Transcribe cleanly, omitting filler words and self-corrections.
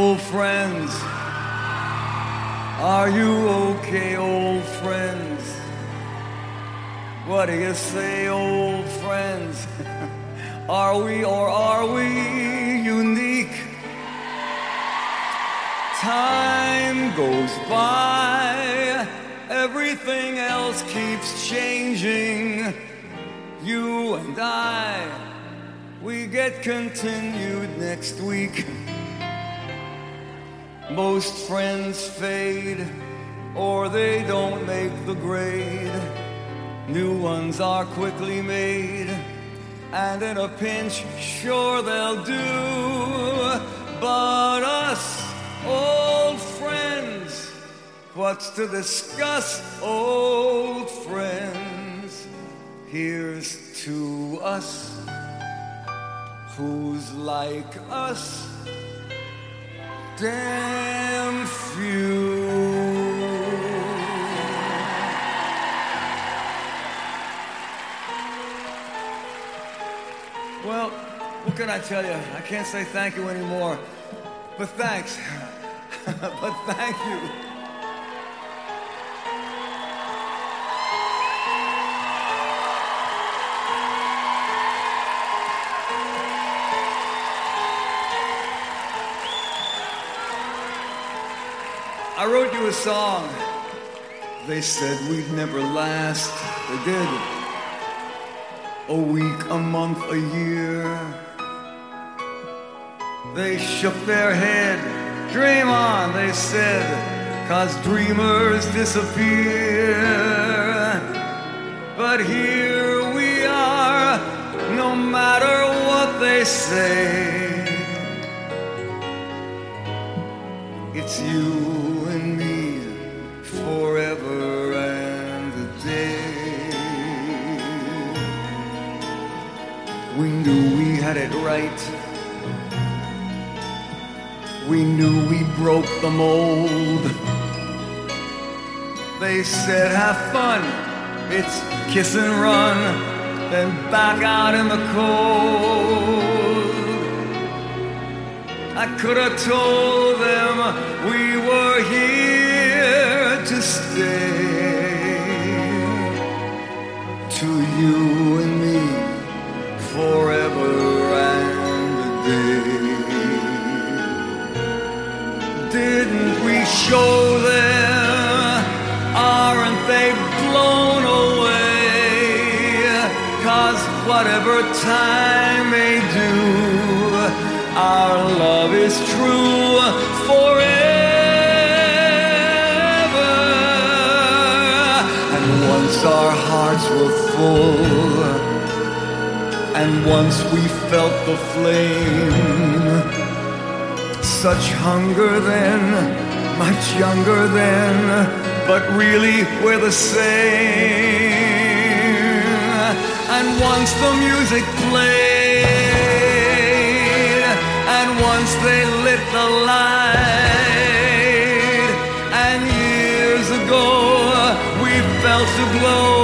old friends? Are you okay, old friends? What do you say, old friends? Are we or are we unique? Time goes by, everything else keeps changing. You and I, we get continued next week. Most friends fade, or they don't make the grade. New ones are quickly made, and in a pinch, sure they'll do. But us, old friends, what's to discuss, old friends? Here's to us, who's like us, damn few. Well, what can I tell you? I can't say thank you anymore. But thanks. But thank you. I wrote you a song. They said we'd never last. They did. A week, a month, a year. They shook their head. Dream on, they said, 'cause dreamers disappear. But here we are, no matter what they say. It's you and me forever and a day. We knew we had it right. We knew we broke the mold. They said have fun, it's kiss and run, then back out in the cold. I could have told them we were here to stay. To you and me forever and a day. Didn't we show them? Aren't they blown away? 'Cause whatever time may do, our love is true forever. And once our hearts were full, and once we felt the flame, such hunger then, much younger then, but really we're the same. And once the music played, and once they lit the light, and years ago we felt a glow.